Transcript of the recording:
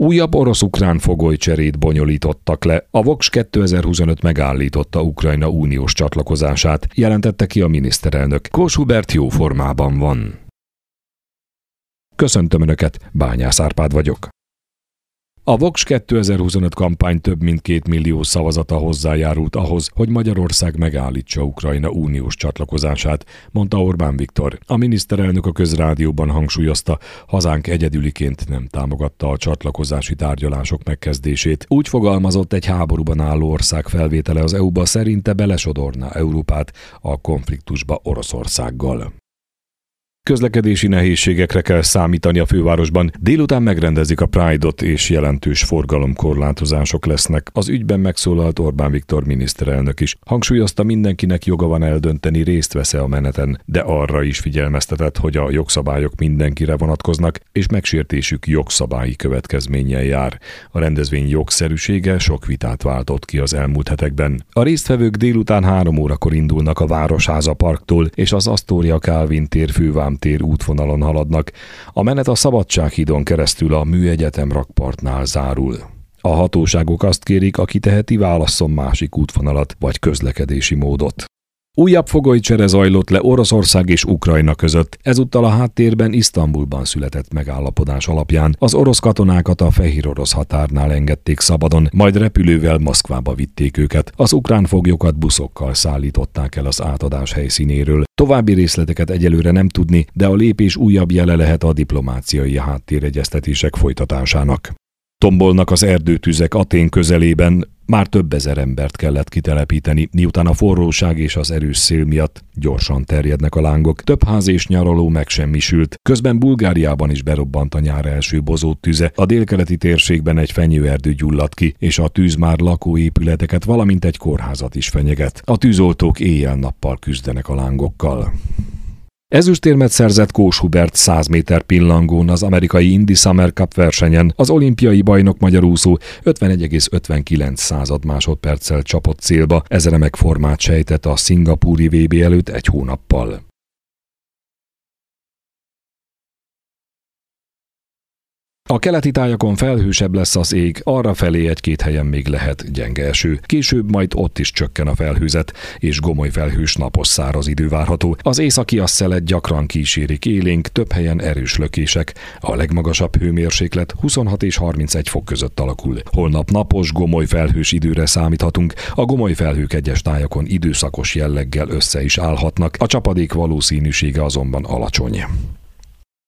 Újabb orosz-ukrán fogolycserét bonyolítottak le. A Vox 2025 megállította Ukrajna uniós csatlakozását, jelentette ki a miniszterelnök. Kós Hubert jó formában van. Köszöntöm Önöket, Bányász Árpád vagyok. A Vox 2025 kampány több mint 2 millió szavazata hozzájárult ahhoz, hogy Magyarország megállítsa Ukrajna uniós csatlakozását, mondta Orbán Viktor. A miniszterelnök a Közrádióban hangsúlyozta, hazánk egyedüliként nem támogatta a csatlakozási tárgyalások megkezdését. Úgy fogalmazott, egy háborúban álló ország felvétele az EU-ba szerinte belesodorná Európát a konfliktusba Oroszországgal. Közlekedési nehézségekre kell számítani a fővárosban. Délután megrendezik a Pride-ot és jelentős forgalomkorlátozások lesznek. Az ügyben megszólalt Orbán Viktor miniszterelnök is. Hangsúlyozta, mindenkinek joga van eldönteni, részt vesz-e a meneten, de arra is figyelmeztetett, hogy a jogszabályok mindenkire vonatkoznak, és megsértésük jogszabályi következménnyel jár. A rendezvény jogszerűsége sok vitát váltott ki az elmúlt hetekben. A résztvevők délután 3 órakor indulnak a Városháza parktól, és az Astoria Kálvin tér fővámtér útvonalon haladnak. A menet a Szabadsághídon keresztül a Műegyetem rakpartnál zárul. A hatóságok azt kérik, aki teheti, válasszon másik útvonalat vagy közlekedési módot. Újabb fogolycsere zajlott le Oroszország és Ukrajna között. Ezúttal a háttérben Isztambulban született megállapodás alapján az orosz katonákat a fehérorosz határnál engedték szabadon, majd repülővel Moszkvába vitték őket. Az ukrán foglyokat buszokkal szállították el az átadás helyszínéről. További részleteket egyelőre nem tudni, de a lépés újabb jele lehet a diplomáciai háttéregyeztetések folytatásának. Tombolnak az erdőtüzek Atén közelében, már több ezer embert kellett kitelepíteni, miután a forróság és az erős szél miatt gyorsan terjednek a lángok. Több ház és nyaraló megsemmisült. Közben Bulgáriában is berobbant a nyár első bozót tüze. A délkeleti térségben egy fenyőerdő gyulladt ki, és a tűz már lakóépületeket, valamint egy kórházat is fenyeget. A tűzoltók éjjel-nappal küzdenek a lángokkal. Ezüstérmet szerzett Kós Hubert 100 méter pillangón az amerikai Indy Summer Cup versenyen. Az olimpiai bajnok magyar úszó 51,59 másodperccel csapott célba, ez remek formát sejtett a szingapúri VB előtt 1 hónappal. A keleti tájakon felhősebb lesz az ég, arrafelé 1-2 helyen még lehet gyenge eső. Később majd ott is csökken a felhőzet, és gomoly felhős napos száraz idő várható. Az északias szelet gyakran kísérik élénk, több helyen erős lökések. A legmagasabb hőmérséklet 26 és 31 fok között alakul. Holnap napos, gomoly felhős időre számíthatunk. A gomoly felhők egyes tájakon időszakos jelleggel össze is állhatnak, a csapadék valószínűsége azonban alacsony.